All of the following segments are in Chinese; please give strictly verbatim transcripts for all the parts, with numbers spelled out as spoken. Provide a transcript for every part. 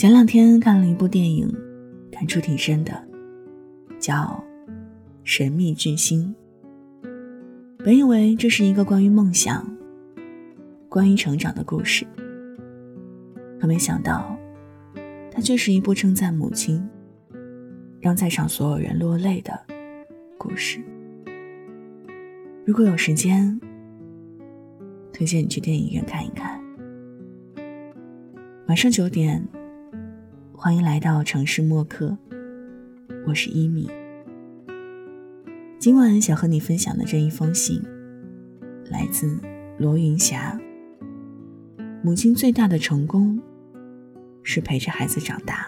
前两天看了一部电影，感触挺深的，叫《神秘巨星》。本以为这是一个关于梦想、关于成长的故事，可没想到它却是一部称赞母亲，让在场所有人落泪的故事。如果有时间，推荐你去电影院看一看。晚上九点，欢迎来到城市默客，我是一米。今晚想和你分享的这一封信，来自罗云霞。母亲最大的成功是陪着孩子长大。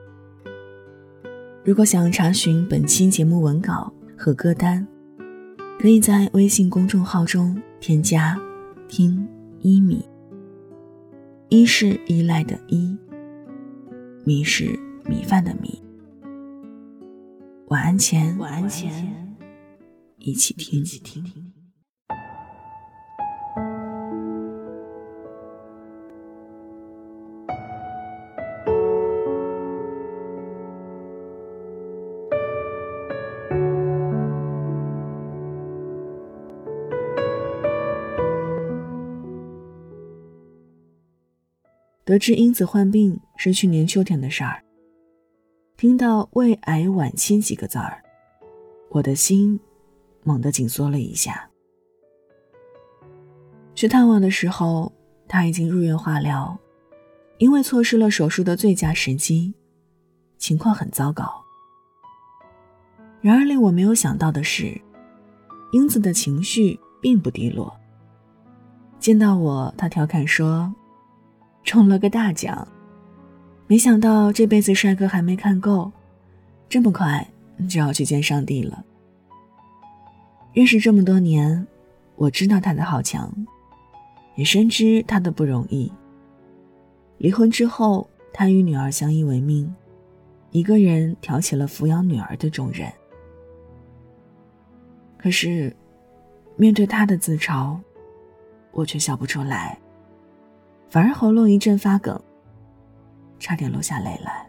如果想查询本期节目文稿和歌单，可以在微信公众号中添加听一米。一是依赖的依，米是米饭的米。晚安前，晚安前，一起听。一起听。得知英子患病是去年秋天的事儿，听到胃癌晚期几个字儿，我的心猛地紧缩了一下。去探望的时候，他已经入院化疗，因为错失了手术的最佳时机，情况很糟糕。然而令我没有想到的是，英子的情绪并不低落。见到我，他调侃说，中了个大奖，没想到这辈子帅哥还没看够，这么快就要去见上帝了。认识这么多年，我知道他的好强，也深知他的不容易。离婚之后，他与女儿相依为命，一个人挑起了抚养女儿的重任。可是面对他的自嘲，我却笑不出来，反而喉咙一阵发梗，差点落下泪来。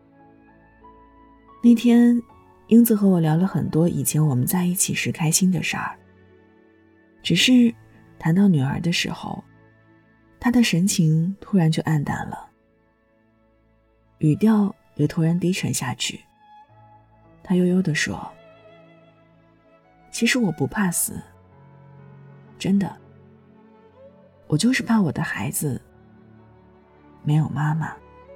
那天英子和我聊了很多以前我们在一起时开心的事儿，只是谈到女儿的时候，她的神情突然就暗淡了，语调也突然低沉下去。她悠悠地说，其实我不怕死，真的，我就是怕我的孩子没有妈妈。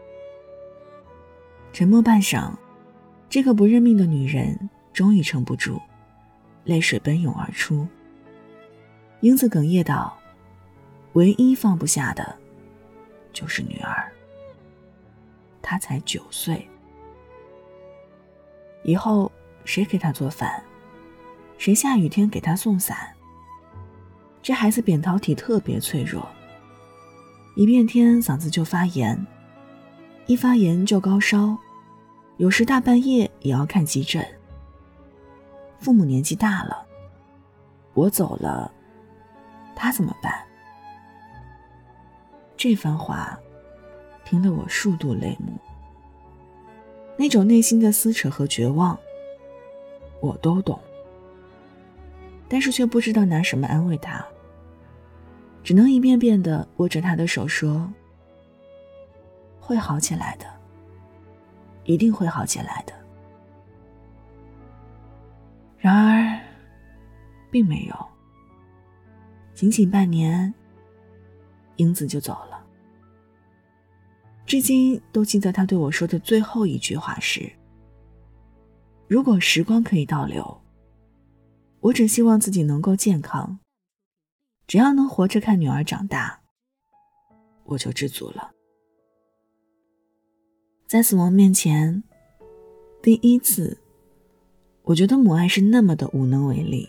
沉默半晌，这个不认命的女人终于撑不住，泪水奔涌而出。英子哽咽道，唯一放不下的就是女儿，她才九岁。以后谁给她做饭，谁下雨天给她送伞。这孩子扁桃体特别脆弱，一变天嗓子就发炎，一发炎就高烧，有时大半夜也要看急诊。父母年纪大了，我走了，他怎么办？这番话听得我数度泪目，那种内心的撕扯和绝望我都懂，但是却不知道拿什么安慰他，只能一遍遍地握着他的手说，会好起来的，一定会好起来的。然而并没有，仅仅半年，英子就走了。至今都记得他对我说的最后一句话是，如果时光可以倒流，我只希望自己能够健康，只要能活着看女儿长大，我就知足了。在死亡面前，第一次我觉得母爱是那么的无能为力。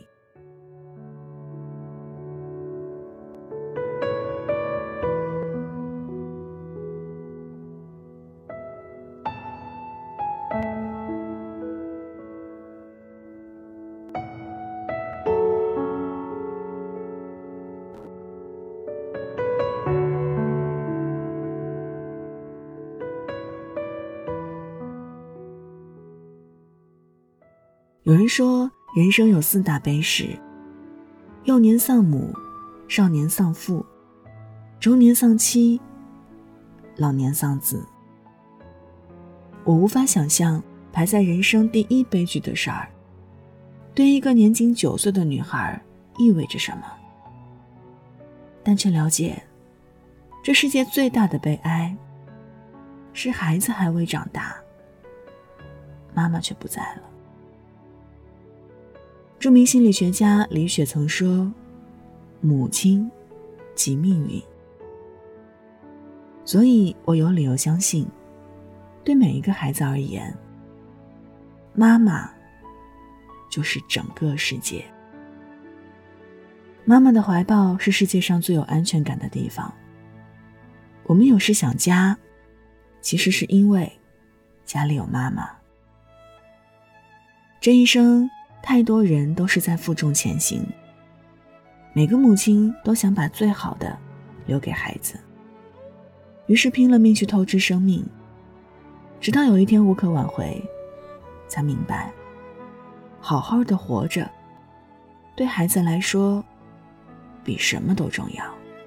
有人说，人生有四大悲时：幼年丧母，少年丧父，中年丧妻，老年丧子。我无法想象排在人生第一悲剧的事儿，对一个年仅九岁的女孩意味着什么，但却了解，这世界最大的悲哀是孩子还未长大，妈妈却不在了。著名心理学家李雪曾说，母亲即命运。所以我有理由相信，对每一个孩子而言，妈妈就是整个世界。妈妈的怀抱是世界上最有安全感的地方。我们有时想家，其实是因为家里有妈妈。这一生，太多人都是在负重前行，每个母亲都想把最好的留给孩子，于是拼了命去透支生命，直到有一天无可挽回，才明白，好好的活着，对孩子来说，比什么都重要。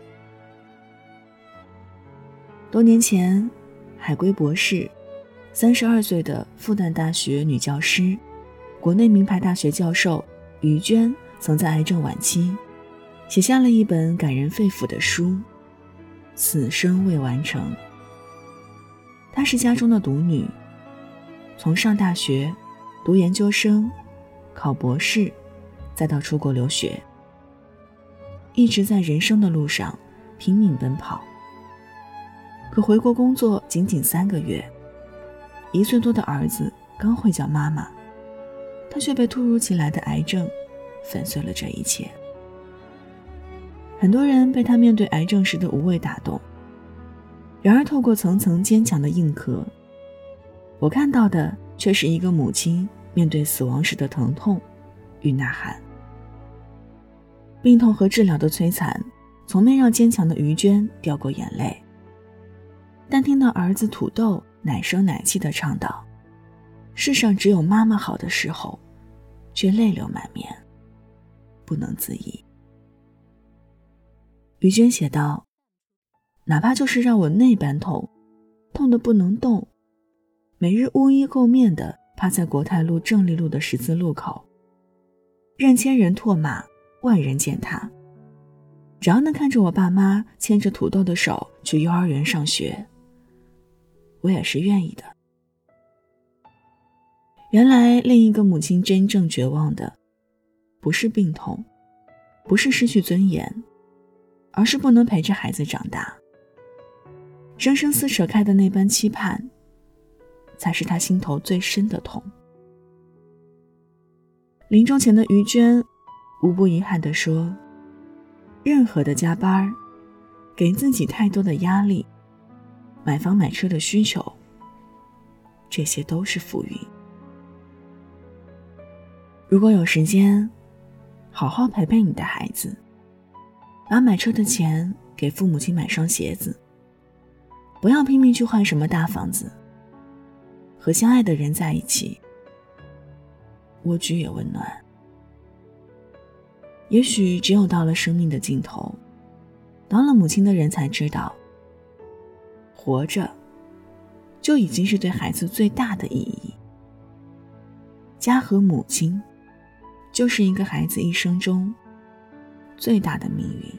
多年前，海归博士，三十二岁的复旦大学女教师，国内名牌大学教授于娟，曾在癌症晚期写下了一本感人肺腑的书《此生未完成》。她是家中的独女，从上大学、读研究生、考博士，再到出国留学，一直在人生的路上拼命奔跑。可回国工作仅仅三个月，一岁多的儿子刚会叫妈妈，他却被突如其来的癌症粉碎了这一切。很多人被他面对癌症时的无畏打动，然而透过层层坚强的硬壳，我看到的却是一个母亲面对死亡时的疼痛与呐喊。病痛和治疗的摧残从没让坚强的于娟掉过眼泪，但听到儿子土豆奶声奶气地唱道，世上只有妈妈好的时候，却泪流满面，不能自已。于娟写道，哪怕就是让我那般痛，痛得不能动，每日乌衣垢面地趴在国泰路正立路的十字路口，任千人唾骂，万人践踏，只要能看着我爸妈牵着土豆的手去幼儿园上学，我也是愿意的。原来另一个母亲真正绝望的，不是病痛，不是失去尊严，而是不能陪着孩子长大。生生撕扯开的那般期盼，才是他心头最深的痛。临终前的于娟无不遗憾地说，任何的加班，给自己太多的压力，买房买车的需求，这些都是浮云。如果有时间，好好陪陪你的孩子，把买车的钱给父母亲买双鞋子，不要拼命去换什么大房子，和相爱的人在一起，蜗居也温暖。也许只有到了生命的尽头，当了母亲的人才知道，活着就已经是对孩子最大的意义。家和母亲就是一个孩子一生中最大的命运。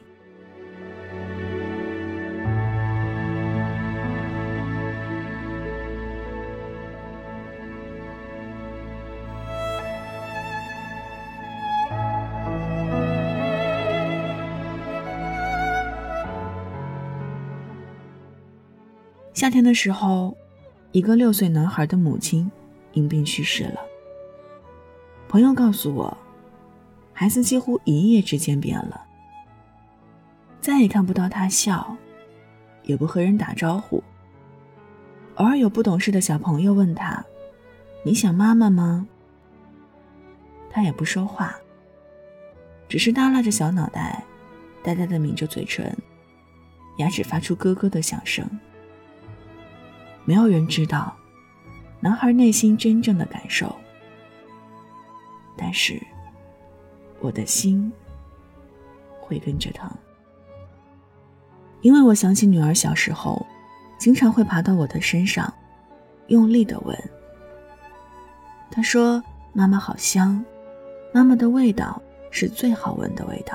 夏天的时候，一个六岁男孩的母亲因病去世了。朋友告诉我，孩子几乎一夜之间变了，再也看不到他笑，也不和人打招呼。偶尔有不懂事的小朋友问他，你想妈妈吗？他也不说话，只是耷拉着小脑袋，呆呆地抿着嘴唇，牙齿发出咯咯的响声。没有人知道男孩内心真正的感受。 但是我的心会跟着疼。因为我想起女儿小时候经常会爬到我的身上，用力地闻。她说妈妈好香，妈妈的味道是最好闻的味道。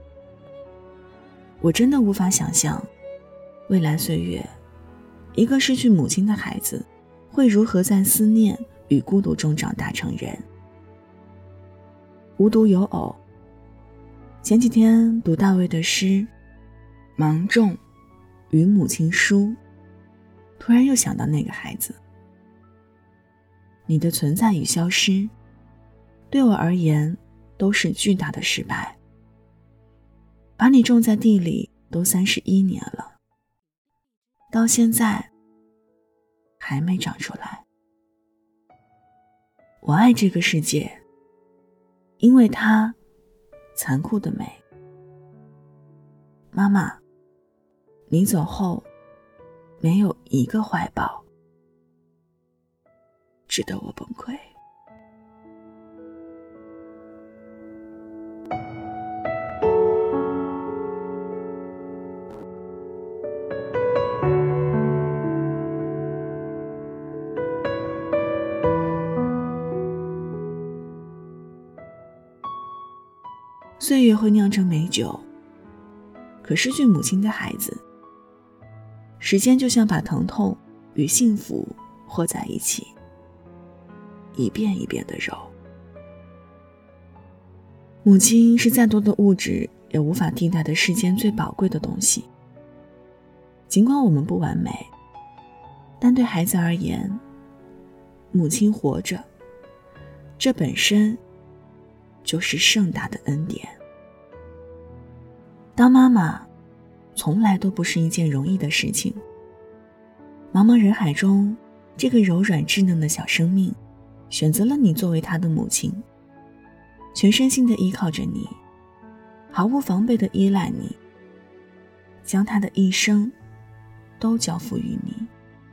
我真的无法想象未来岁月一个失去母亲的孩子会如何在思念与孤独中长大成人。无独有偶，前几天读大卫的诗《芒种与母亲书》，突然又想到那个孩子。你的存在与消失，对我而言都是巨大的失败。把你种在地里都三十一年了，到现在还没长出来。我爱这个世界，因为它残酷的美。妈妈，你走后没有一个怀抱值得我崩溃。岁月会酿成美酒，可失去母亲的孩子，时间就像把疼痛与幸福和在一起，一遍一遍地揉。母亲是再多的物质也无法替代的世间最宝贵的东西。尽管我们不完美，但对孩子而言，母亲活着，这本身就是盛大的恩典。当妈妈从来都不是一件容易的事情。茫茫人海中，这个柔软稚嫩的小生命选择了你作为她的母亲，全身心地依靠着你，毫无防备地依赖你，将她的一生都交付于你。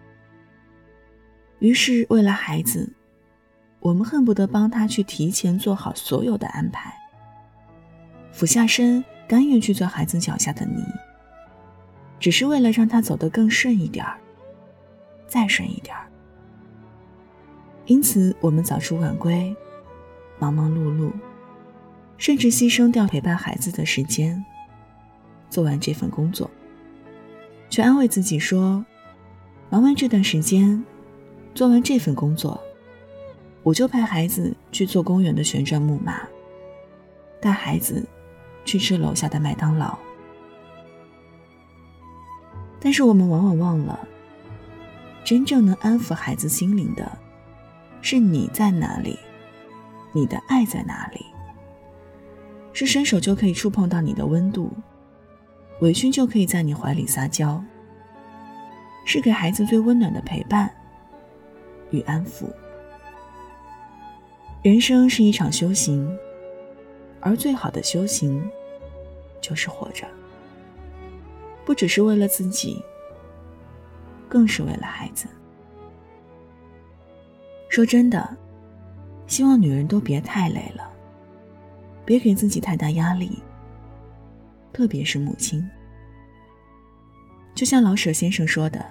于是为了孩子，我们恨不得帮他去提前做好所有的安排，俯下身甘愿去做孩子脚下的泥，只是为了让他走得更顺一点儿，再顺一点儿。因此我们早出晚归，忙忙碌碌，甚至牺牲掉陪伴孩子的时间，做完这份工作，却安慰自己说，忙完这段时间，做完这份工作，我就派孩子去做公园的旋转木马，带孩子去吃楼下的麦当劳。但是我们往往忘了，真正能安抚孩子心灵的，是你在哪里，你的爱在哪里，是伸手就可以触碰到你的温度，委屈就可以在你怀里撒娇，是给孩子最温暖的陪伴与安抚。人生是一场修行，而最好的修行就是活着，不只是为了自己，更是为了孩子。说真的，希望女人都别太累了，别给自己太大压力，特别是母亲。就像老舍先生说的，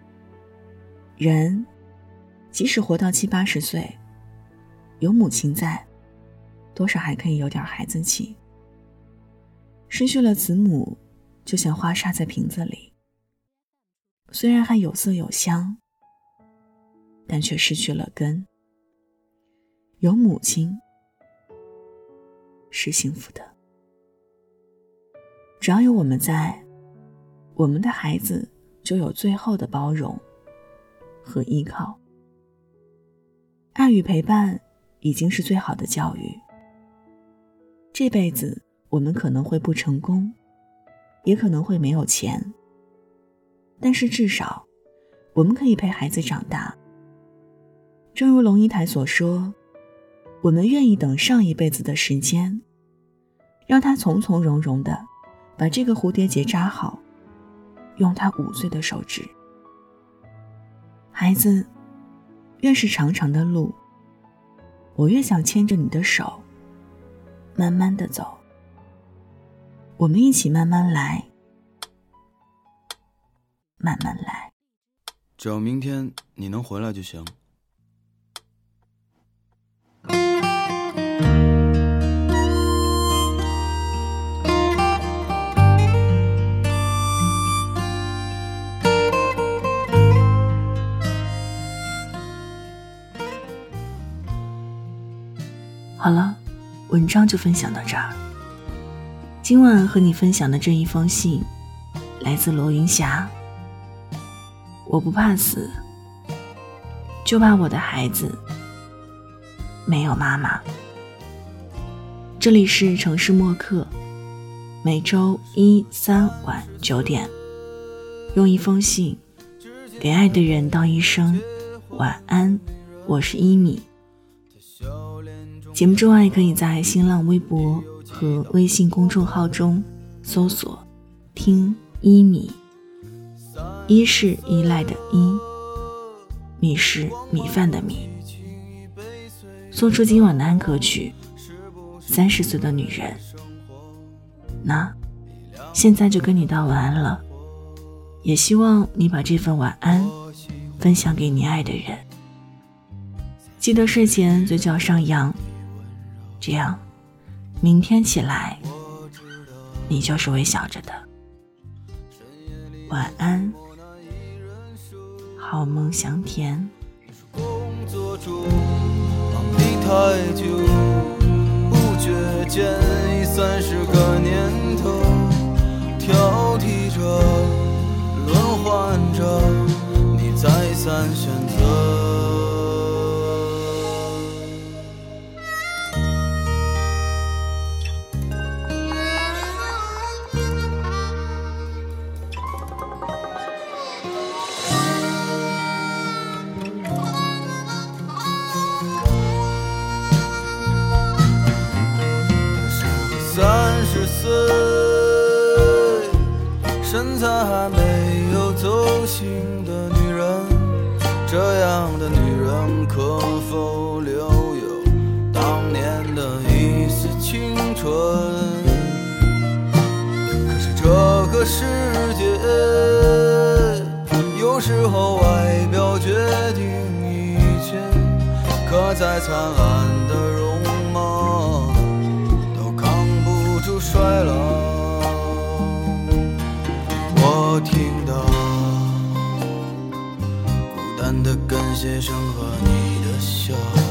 人即使活到七八十岁，有母亲在，多少还可以有点孩子气。失去了子母，就像花插在瓶子里，虽然还有色有香，但却失去了根。有母亲是幸福的，只要有我们在，我们的孩子就有最后的包容和依靠。爱与陪伴已经是最好的教育。这辈子我们可能会不成功，也可能会没有钱，但是至少我们可以陪孩子长大。正如龙应台所说，我们愿意等上一辈子的时间，让他从从容容地把这个蝴蝶结扎好，用他五岁的手指。孩子，越是长长的路，我越想牵着你的手慢慢的走，我们一起慢慢来，慢慢来。 只要明天你能回来就行。 好了，文章就分享到这儿。今晚和你分享的这一封信来自罗云霞。我不怕死，就怕我的孩子没有妈妈。这里是城市默客，每周一三晚九点，用一封信给爱的人道一声晚安。我是一米。节目之外，可以在新浪微博和微信公众号中搜索听一米，一是依赖的依，米是米饭的米。送出今晚的安可曲，三十岁的女人。那现在就跟你道晚安了，也希望你把这份晚安分享给你爱的人。记得睡前嘴角上扬，这样明天起来你就是微笑着的。晚安，好梦香甜。 工作中忙里太久，不觉间已三十个年头，挑剔着轮换着，你再三选择。三十岁，身材还没有走形的女人，这样的女人可否留有当年的一丝青春？可是这个世界，有时候外表决定一切，可再灿烂的容貌衰老。我听到孤单的感谢声和你的笑，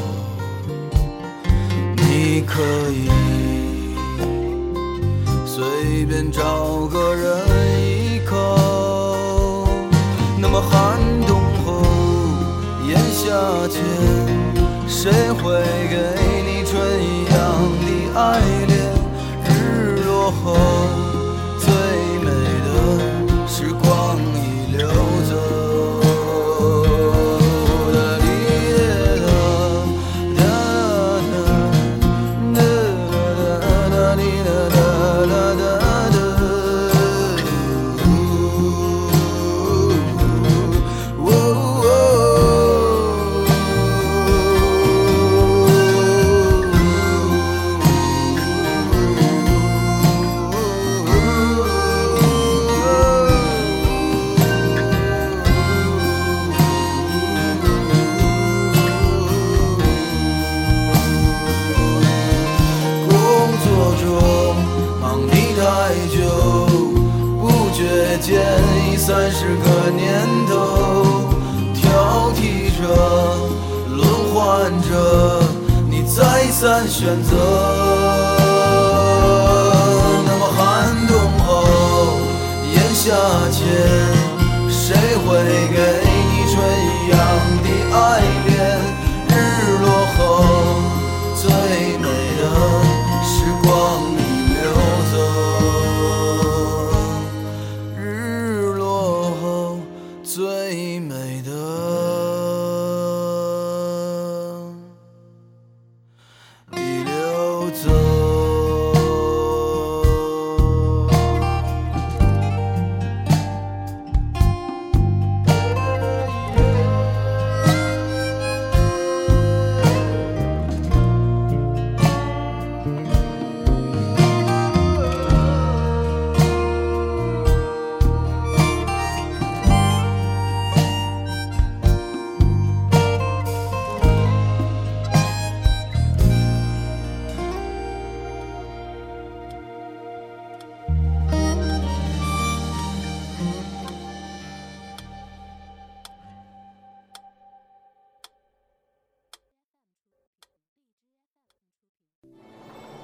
你可以随便找个人依靠，那么寒冬后炎夏间，谁会给你春一样的爱恋？后最美的时光已流走。间已三十个年头，挑剔着轮换着，你再三选择。那么寒冬后炎夏间，谁会给你春一样的爱恋？日落后最美的时光已流走。最美的已流走。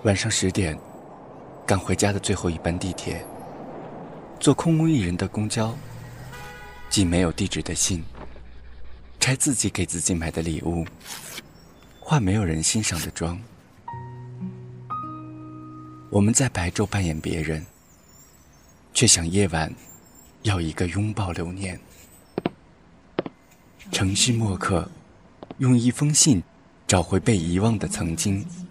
晚上十点，赶回家的最后一班地铁，坐空无一人的公交，寄没有地址的信，拆自己给自己买的礼物，化没有人欣赏的妆。我们在白昼扮演别人，却想夜晚要一个拥抱留念。城市墨客用一封信找回被遗忘的曾经，